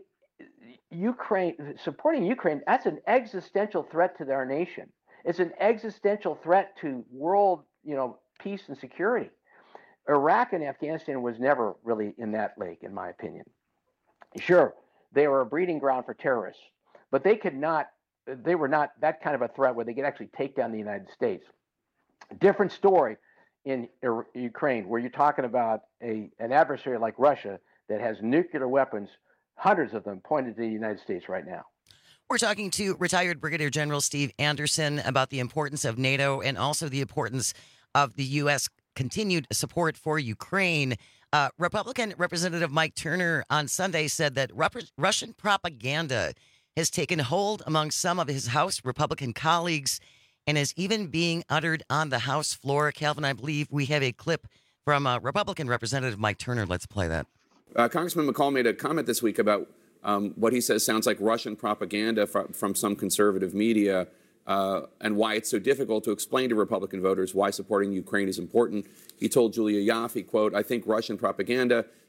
supporting Ukraine, that's an existential threat to our nation. It's an existential threat to world, peace and security. Iraq and Afghanistan was never really in that lake, in my opinion. Sure, they were a breeding ground for terrorists, but they were not that kind of a threat where they could actually take down the United States. Different story in Ukraine, where you're talking about an adversary like Russia that has nuclear weapons, hundreds of them pointed to the United States right now. We're talking to retired Brigadier General Steve Anderson about the importance of NATO and also the importance of the U.S. continued support for Ukraine. Republican Representative Mike Turner on Sunday said that Russian propaganda has taken hold among some of his House Republican colleagues and is even being uttered on the House floor. Calvin, I believe we have a clip from Republican Representative Mike Turner. Let's play that. Congressman McCall made a comment this week about what he says sounds like Russian propaganda from some conservative media, and why it's so difficult to explain to Republican voters why supporting Ukraine is important. He told Julia Yaffe, quote, I think Russian propaganda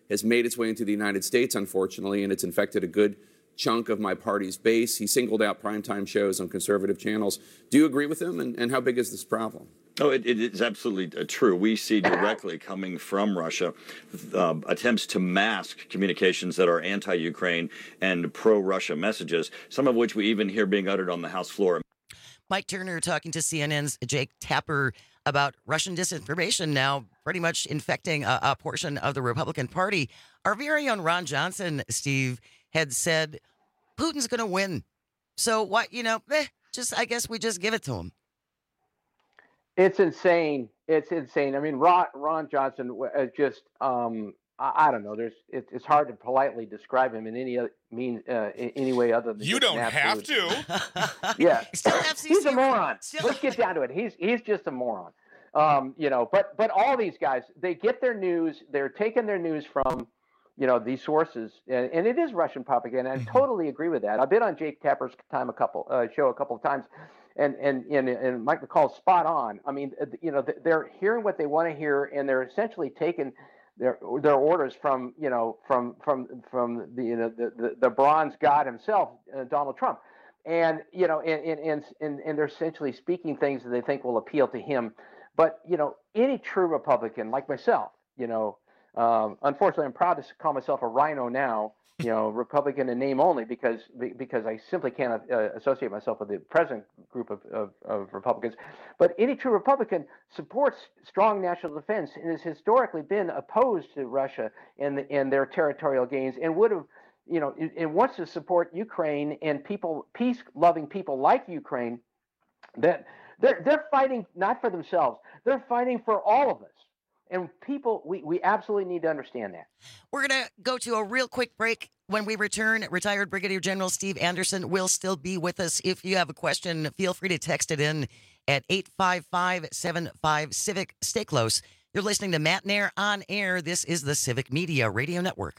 has made its way into the United States, unfortunately, and it's infected a good chunk of my party's base. He singled out primetime shows on conservative channels. Do you agree with him, and how big is this problem? Oh, it is absolutely true. We see directly coming from Russia attempts to mask communications that are anti-Ukraine and pro-Russia messages, some of which we even hear being uttered on the House floor. Mike Turner talking to CNN's Jake Tapper about Russian disinformation now pretty much infecting a portion of the Republican Party. Our very own Ron Johnson, Steve, had said Putin's going to win. So what, I guess we just give it to him. It's insane. It's insane. I mean, Ron Johnson just, I don't know. It's hard to politely describe him in any way other than you don't have to. Yeah, he's a moron. Let's get down to it. He's just a moron. But all these guys, they get their news. They're taking their news from, these sources, and it is Russian propaganda. I totally agree with that. I've been on Jake Tapper's show a couple of times. And Mike McCall's spot on. I mean, they're hearing what they want to hear, and they're essentially taking their orders from the bronze god himself, Donald Trump, and they're essentially speaking things that they think will appeal to him. But any true Republican like myself, unfortunately, I'm proud to call myself a rhino now. Republican in name only, because I simply can't associate myself with the present group of Republicans. But any true Republican supports strong national defense and has historically been opposed to Russia and their territorial gains, and would have, and wants to support Ukraine and peace-loving people like Ukraine. That they're fighting not for themselves; they're fighting for all of us. And people, we absolutely need to understand that. We're going to go to a real quick break. When we return, retired Brigadier General Steve Anderson will still be with us. If you have a question, feel free to text it in at 855-75-CIVIC. Stay close. You're listening to Matt Nair on Air. This is the Civic Media Radio Network.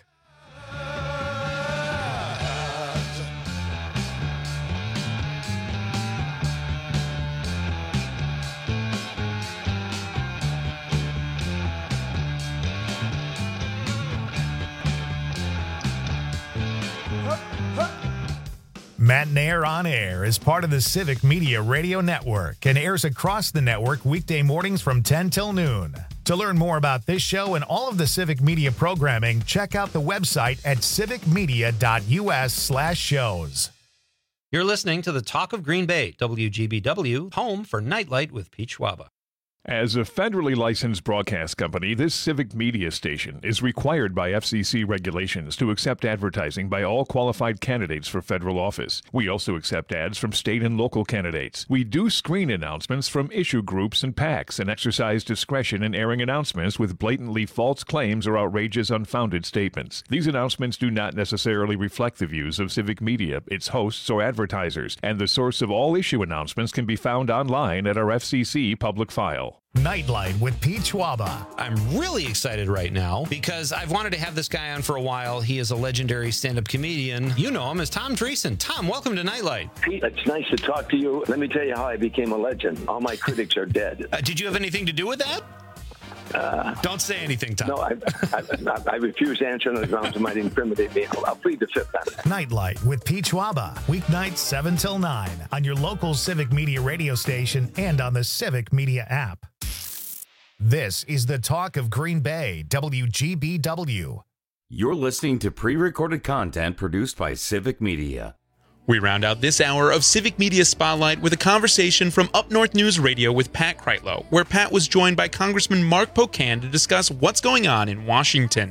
Matt Nair on Air is part of the Civic Media Radio Network and airs across the network weekday mornings from 10 till noon. To learn more about this show and all of the Civic Media programming, check out the website at civicmedia.us/shows. You're listening to the Talk of Green Bay, WGBW, home for Nightlight with Pete Schwaba. As a federally licensed broadcast company, this Civic Media station is required by FCC regulations to accept advertising by all qualified candidates for federal office. We also accept ads from state and local candidates. We do screen announcements from issue groups and PACs and exercise discretion in airing announcements with blatantly false claims or outrageous, unfounded statements. These announcements do not necessarily reflect the views of Civic Media, its hosts, or advertisers, and the source of all issue announcements can be found online at our FCC public file. Nightlight with Pete Schwaba. I'm really excited right now because I've wanted to have this guy on for a while. He is a legendary stand-up comedian. You know him as Tom Dreesen. Tom, welcome to Nightlight. Pete, it's nice to talk to you. Let me tell you how I became a legend. All my critics are dead. Did you have anything to do with that? Don't say anything, Tom. No, I refuse to answer on the grounds it might incriminate me. I'll plead the fifth on it. Nightlight with Pete Schwaba. Weeknights 7 till 9 on your local Civic Media radio station and on the Civic Media app. This is the Talk of Green Bay, WGBW. You're listening to pre-recorded content produced by Civic Media. We round out this hour of Civic Media Spotlight with a conversation from Up North News Radio with Pat Kreitlow, where Pat was joined by Congressman Mark Pocan to discuss what's going on in Washington.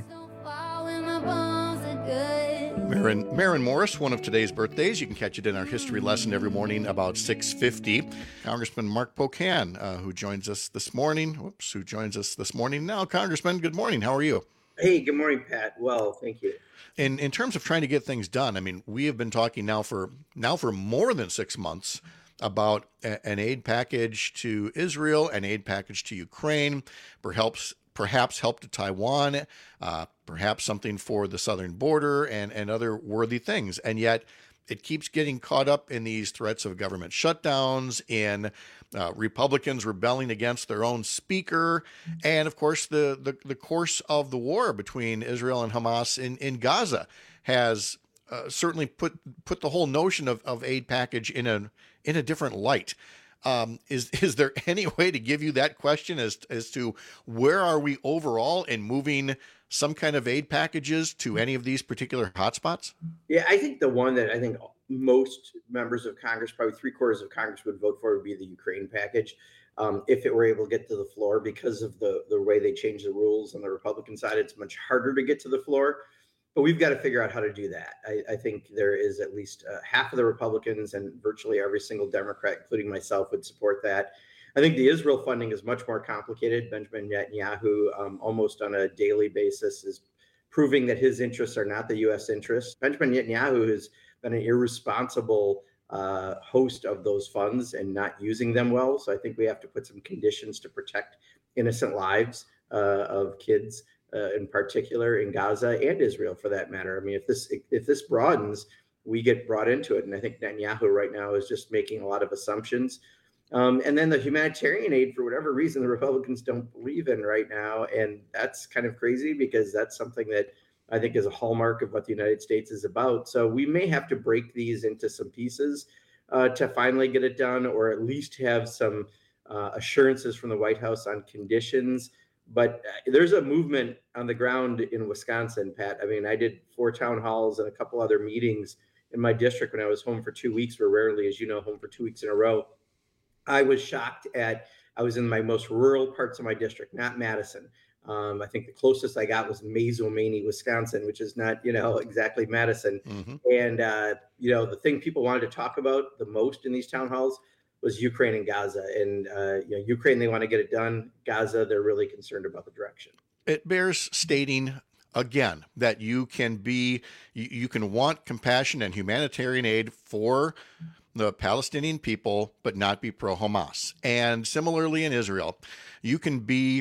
Maren Morris, one of today's birthdays. You can catch it in our history lesson every morning about 6:50. Congressman Mark Pocan, who joins us this morning. Now, Congressman, good morning. How are you? Hey, good morning, Pat. Well, thank you. In terms of trying to get things done, I mean, we have been talking now for more than 6 months about an aid package to Israel, an aid package to Ukraine, perhaps help to Taiwan, perhaps something for the southern border and other worthy things. And yet it keeps getting caught up in these threats of government shutdowns, in Republicans rebelling against their own speaker, and of course the course of the war between Israel and Hamas in Gaza has certainly put the whole notion of aid package in a different light. Is there any way to give you that question as to where are we overall in moving some kind of aid packages to any of these particular hotspots? Yeah, I think the one that I think most members of Congress, probably 3/4 of Congress, would vote for would be the Ukraine package, if it were able to get to the floor. Because of the way they changed the rules on the Republican side, it's much harder to get to the floor. But we've got to figure out how to do that. I think there is at least half of the Republicans and virtually every single Democrat, including myself, would support that. I think the Israel funding is much more complicated. Benjamin Netanyahu, almost on a daily basis, is proving that his interests are not the U.S. interests. Benjamin Netanyahu has been an irresponsible host of those funds and not using them well. So I think we have to put some conditions to protect innocent lives of kids, in particular in Gaza and Israel, for that matter. I mean, if this broadens, we get brought into it. And I think Netanyahu right now is just making a lot of assumptions. And then the humanitarian aid, for whatever reason, the Republicans don't believe in right now. And that's kind of crazy, because that's something that I think is a hallmark of what the United States is about. So we may have to break these into some pieces to finally get it done, or at least have some assurances from the White House on conditions. But there's a movement on the ground in Wisconsin, Pat. I mean, I did 4 town halls and a couple other meetings in my district when I was home for 2 weeks. We're rarely, as you know, home for 2 weeks in a row. I was shocked I was in my most rural parts of my district, not Madison. I think the closest I got was Mazomanie, Wisconsin, which is not, exactly Madison. Mm-hmm. And, the thing people wanted to talk about the most in these town halls was Ukraine and Gaza. And, Ukraine, they want to get it done. Gaza, they're really concerned about the direction. It bears stating again that you can want compassion and humanitarian aid for the Palestinian people, but not be pro-Hamas. And similarly in Israel, you can be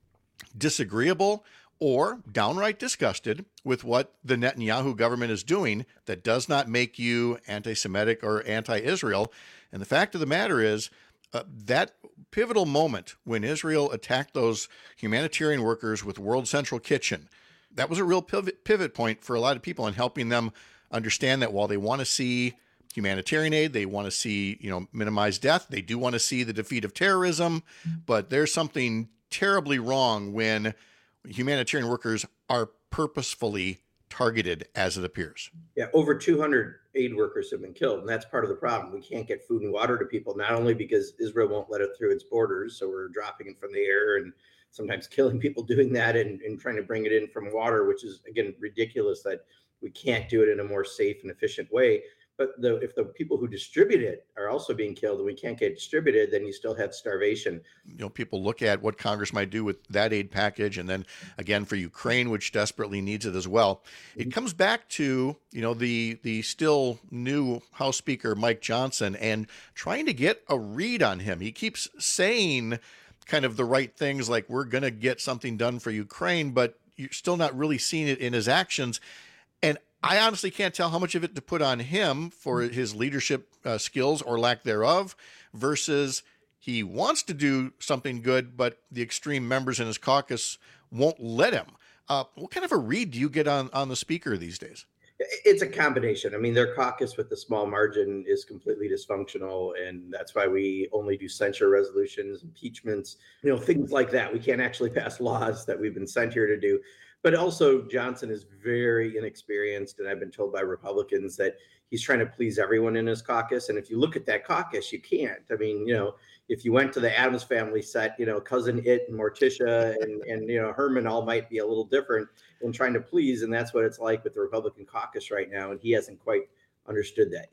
disagreeable or downright disgusted with what the Netanyahu government is doing that does not make you anti-Semitic or anti-Israel. And the fact of the matter is that pivotal moment when Israel attacked those humanitarian workers with World Central Kitchen, that was a real pivot point for a lot of people in helping them understand that while they want to see humanitarian aid, they want to see, minimize death, they do want to see the defeat of terrorism, but there's something terribly wrong when humanitarian workers are purposefully targeted, as it appears. Yeah, over 200 aid workers have been killed, and that's part of the problem. We can't get food and water to people, not only because Israel won't let it through its borders, so we're dropping it from the air and sometimes killing people doing that and trying to bring it in from water, which is, again, ridiculous that we can't do it in a more safe and efficient way. But if the people who distribute it are also being killed and we can't get it distributed, then you still have starvation. People look at what Congress might do with that aid package. And then again, for Ukraine, which desperately needs it as well. It comes back to, the still new House Speaker, Mike Johnson, and trying to get a read on him. He keeps saying kind of the right things, like we're going to get something done for Ukraine, but you're still not really seeing it in his actions. And I honestly can't tell how much of it to put on him for his leadership skills or lack thereof versus he wants to do something good, but the extreme members in his caucus won't let him. What kind of a read do you get on the speaker these days? It's a combination. I mean, their caucus with the small margin is completely dysfunctional, and that's why we only do censure resolutions, impeachments, things like that. We can't actually pass laws that we've been sent here to do. But also, Johnson is very inexperienced, and I've been told by Republicans that he's trying to please everyone in his caucus. And if you look at that caucus, you can't. I mean, if you went to the Addams Family set, Cousin It and Morticia and Herman all might be a little different in trying to please. And that's what it's like with the Republican caucus right now. And he hasn't quite understood that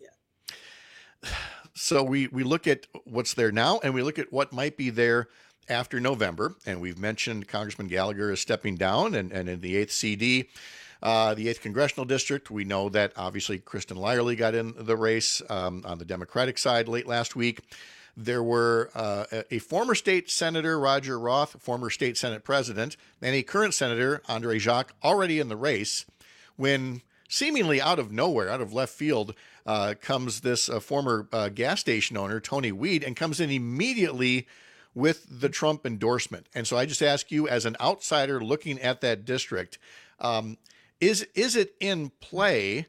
yet. So we look at what's there now, and we look at what might be there after November. And we've mentioned Congressman Gallagher is stepping down, and in the 8th CD, the 8th Congressional District, we know that obviously Kristen Lyerly got in the race on the Democratic side late last week. There were a former state senator, Roger Roth, former state Senate president, and a current senator, Andre Jacques, already in the race when seemingly out of nowhere, out of left field, comes this former gas station owner, Tony Weed, and comes in immediately with the Trump endorsement. And so I just ask you, as an outsider looking at that district, is it in play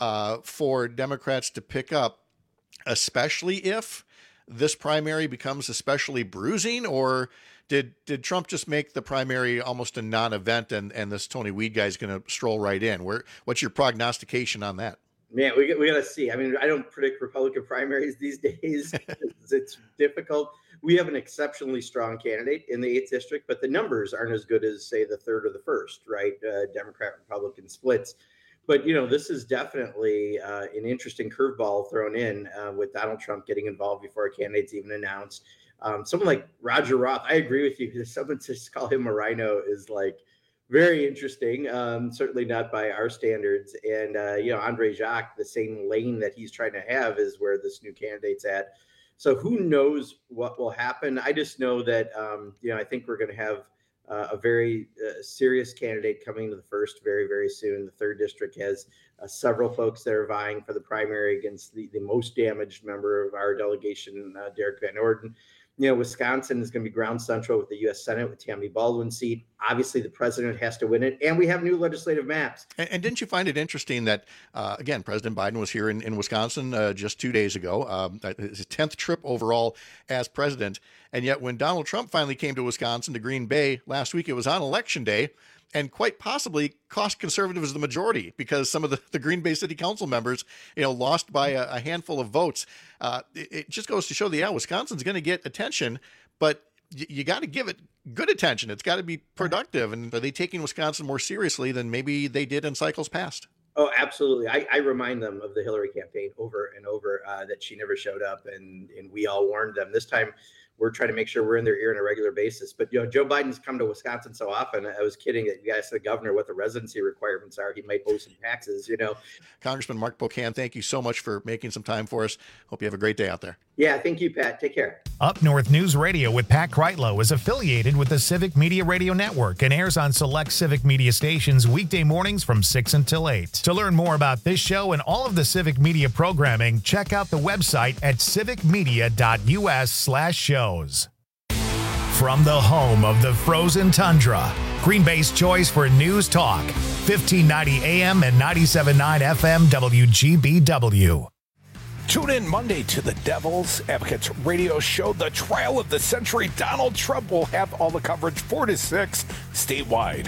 for Democrats to pick up, especially if this primary becomes especially bruising, or did Trump just make the primary almost a non-event and this Tony Weed guy is going to stroll right in? What's your prognostication on that? Man, we got to see. I mean, I don't predict Republican primaries these days. It's difficult. We have an exceptionally strong candidate in the 8th district, but the numbers aren't as good as, say, the 3rd or the 1st, right? Democrat-Republican splits. But, this is definitely an interesting curveball thrown in with Donald Trump getting involved before a candidate's even announced. Someone like Roger Roth, I agree with you. Someone to call him a rhino is very interesting. Certainly not by our standards. And, Andre Jacques, the same lane that he's trying to have is where this new candidate's at. So who knows what will happen? I just know that, I think we're going to have a very serious candidate coming to the 1st very, very soon. The 3rd district has several folks that are vying for the primary against the most damaged member of our delegation, Derek Van Orden. Wisconsin is going to be ground central with the U.S. Senate with Tammy Baldwin's seat. Obviously, the president has to win it, and we have new legislative maps. And didn't you find it interesting that, again, President Biden was here in Wisconsin just 2 days ago, his 10th trip overall as president, and yet when Donald Trump finally came to Wisconsin, to Green Bay last week, it was on Election Day, and quite possibly cost conservatives the majority because some of the Green Bay City Council members, lost by a handful of votes. It just goes to show that, Wisconsin's going to get attention, but you got to give it good attention. It's got to be productive. And are they taking Wisconsin more seriously than maybe they did in cycles past? Oh, absolutely. I remind them of the Hillary campaign over and over that she never showed up, and we all warned them. This time, we're trying to make sure we're in their ear on a regular basis. But, Joe Biden's come to Wisconsin so often. I was kidding that you guys, the governor, what the residency requirements are. He might owe some taxes, Congressman Mark Pocan, thank you so much for making some time for us. Hope you have a great day out there. Yeah, thank you, Pat. Take care. Up North News Radio with Pat Kreitlow is affiliated with the Civic Media Radio Network and airs on select Civic Media stations weekday mornings from 6 until 8. To learn more about this show and all of the Civic Media programming, check out the website at civicmedia.us/shows. From the home of the frozen tundra, Green Bay's choice for news talk, 1590 AM and 97.9 FM WGBW. Tune in Monday to the Devil's Advocates radio show, The Trial of the Century. Donald Trump will have all the coverage 4 to 6 statewide.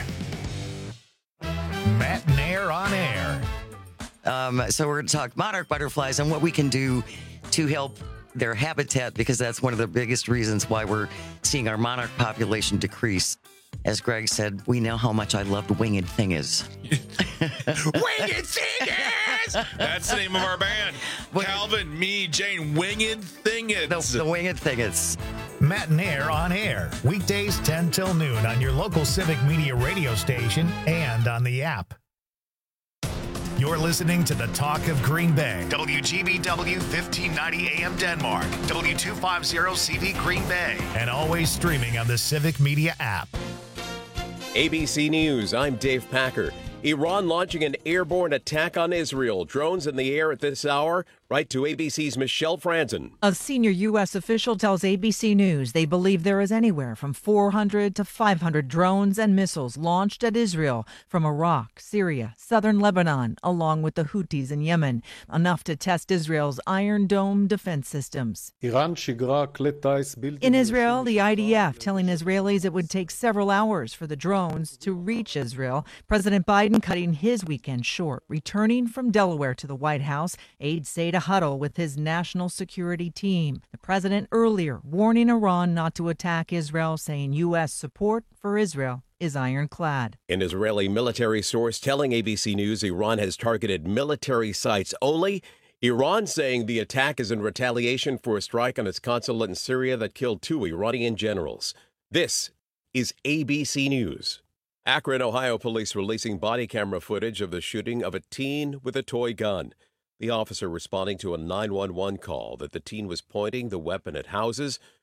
Matt Nair on air. So we're going to talk monarch butterflies and what we can do to help their habitat, because that's one of the biggest reasons why we're seeing our monarch population decrease. As Greg said, we know how much I loved Winged Thingers. Winged Thingers! That's the name of our band. Calvin, me, Jane, Winged Thingers. The Winged Thingers. Matt and Air on air, weekdays 10 till noon on your local Civic Media radio station and on the app. You're listening to the Talk of Green Bay. WGBW 1590 AM Denmark. W250CV Green Bay. And always streaming on the Civic Media app. ABC News, I'm Dave Packer. Iran launching an airborne attack on Israel. Drones in the air at this hour. Right to ABC's Michelle Franzen. A senior U.S. official tells ABC News they believe there is anywhere from 400 to 500 drones and missiles launched at Israel from Iraq, Syria, southern Lebanon, along with the Houthis in Yemen, enough to test Israel's Iron Dome defense systems. In Israel, the IDF telling Israelis it would take several hours for the drones to reach Israel. President Biden cutting his weekend short, returning from Delaware to the White House. Aides say to huddle with his national security team. The president earlier warning Iran not to attack Israel, saying U.S. support for Israel is ironclad. An Israeli military source telling ABC News Iran has targeted military sites only. Iran saying the attack is in retaliation for a strike on its consulate in Syria that killed 2 Iranian generals. This is ABC News. Akron, Ohio police releasing body camera footage of the shooting of a teen with a toy gun. The officer responding to a 911 call that the teen was pointing the weapon at houses.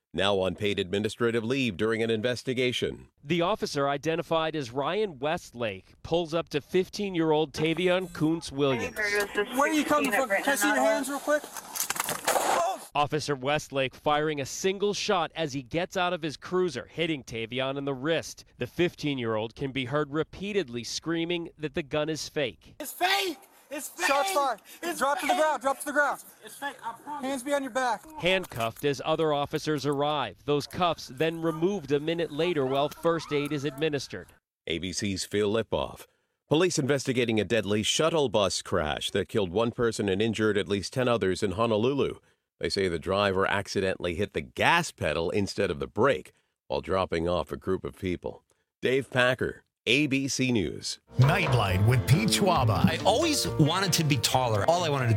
Now on paid administrative leave during an investigation. The officer, identified as Ryan Westlake, pulls up to 15-year-old Tavion Kuntz Williams. Where are you coming from? Can I see your hands real quick? Officer Westlake firing a single shot as he gets out of his cruiser, hitting Tavion in the wrist. The 15-year-old can be heard repeatedly screaming that the gun is fake. It's fake! It's fake! Shots fired. Drop to the ground. Drop to the ground. It's fake. I promise. Hands behind your back. Handcuffed as other officers arrive. Those cuffs then removed a minute later while first aid is administered. ABC's Phil Lipoff. Police investigating a deadly shuttle bus crash that killed one person and injured at least 10 others in Honolulu. They say the driver accidentally hit the gas pedal instead of the brake while dropping off a group of people. Dave Packer, ABC News. Nightlight with Pete Schwaba. I always wanted to be taller. All I wanted to